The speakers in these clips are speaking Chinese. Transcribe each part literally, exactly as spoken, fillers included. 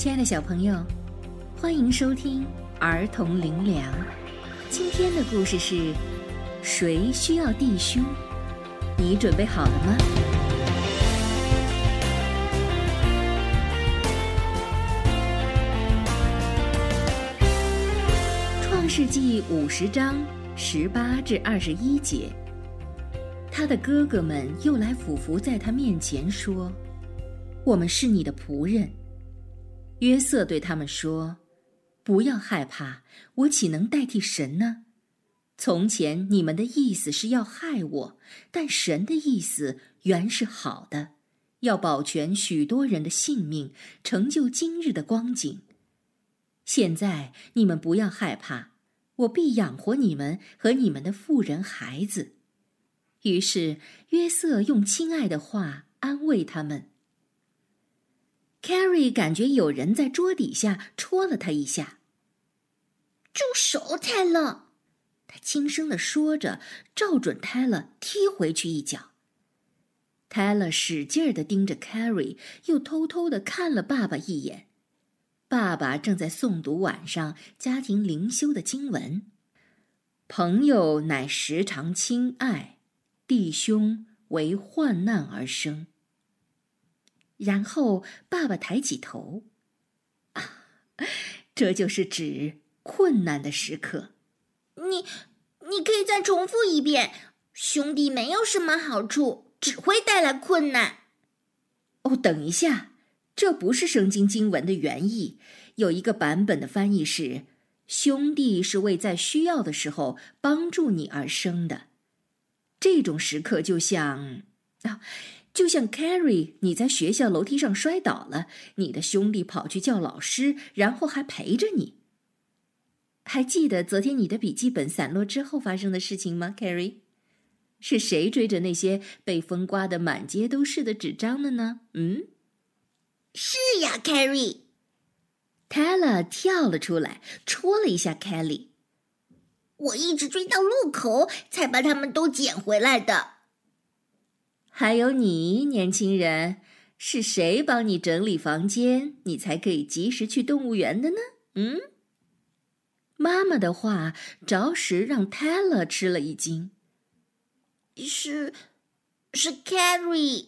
亲爱的小朋友，欢迎收听儿童灵粮。今天的故事是谁需要弟兄？你准备好了吗？创世纪五十章十八至二十一节，他的哥哥们又来俯伏在他面前说：我们是你的仆人。约瑟对他们说：不要害怕，我岂能代替神呢？从前你们的意思是要害我，但神的意思原是好的，要保全许多人的性命，成就今日的光景。现在你们不要害怕，我必养活你们和你们的妇人孩子。于是约瑟用亲爱的话安慰他们。Carrie 感觉有人在桌底下戳了他一下。 住手，泰勒！ 他轻声地说着，照准泰勒踢回去一脚。泰勒使劲地盯着 Carrie， 又偷偷地看了爸爸一眼。爸爸正在诵读晚上家庭灵修的经文：朋友乃时常亲爱，弟兄为患难而生。然后爸爸抬起头，啊，这就是指困难的时刻。 你你可以再重复一遍，兄弟没有什么好处，只会带来困难。 哦，等一下，这不是圣经经文的原意。有一个版本的翻译是：兄弟是为在需要的时候帮助你而生的。这种时刻就像啊就像 Carrie， 你在学校楼梯上摔倒了，你的兄弟跑去叫老师，然后还陪着你。还记得昨天你的笔记本散落之后发生的事情吗 Carrie？ 是谁追着那些被风刮得满街都是的纸张了呢？嗯， 是呀 Carrie。 Tala 跳了出来，戳了一下 Kelly。 我一直追到路口才把他们都捡回来的。 还有你，年轻人，是谁帮你整理房间，你才可以及时去动物园的呢？嗯？妈妈的话着实让 Tala 吃了一惊。 是是 Carrie。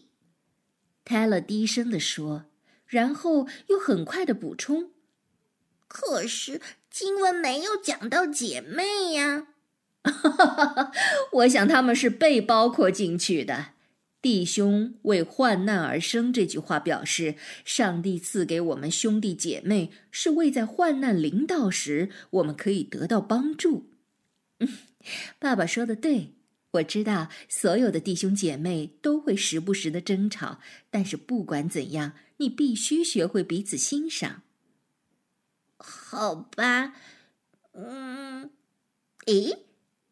Tala 低声地说，然后又很快地补充， 可是经文没有讲到姐妹呀。 我想他们是被包括进去的。弟兄为患难而生这句话表示，上帝赐给我们兄弟姐妹，是为在患难临到时，我们可以得到帮助。嗯，爸爸说的对，我知道所有的弟兄姐妹都会时不时的争吵，但是不管怎样，你必须学会彼此欣赏。 好吧，嗯，诶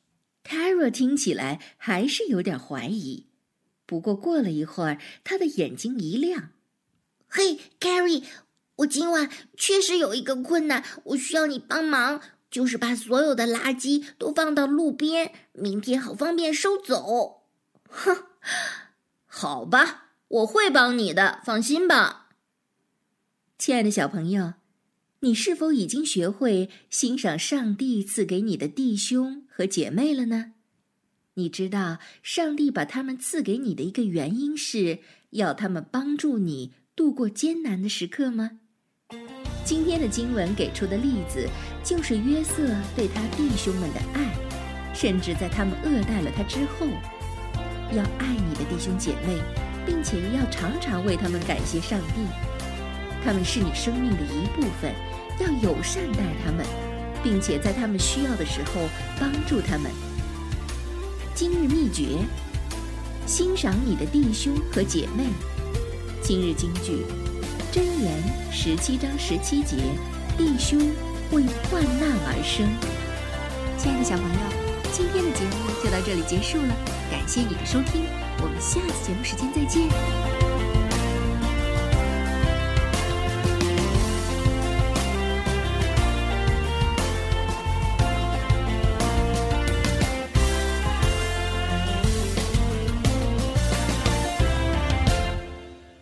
Tara 听起来还是有点怀疑。不过过了一会儿，他的眼睛一亮。 嘿 Carrie， 我今晚确实有一个困难，我需要你帮忙，就是把所有的垃圾都放到路边，明天好方便收走。 哼，好吧，我会帮你的，放心吧。亲爱的小朋友，你是否已经学会欣赏上帝赐给你的弟兄和姐妹了呢？你知道上帝把他们赐给你的一个原因是要他们帮助你度过艰难的时刻吗？今天的经文给出的例子就是约瑟对他弟兄们的爱，甚至在他们恶待了他之后，要爱你的弟兄姐妹，并且要常常为他们感谢上帝。他们是你生命的一部分，要友善待他们，并且在他们需要的时候帮助他们。今日秘诀：欣赏你的弟兄和姐妹。今日金句：箴言十七章十七节，弟兄为患难而生。亲爱的小朋友，今天的节目就到这里结束了，感谢你的收听，我们下次节目时间再见。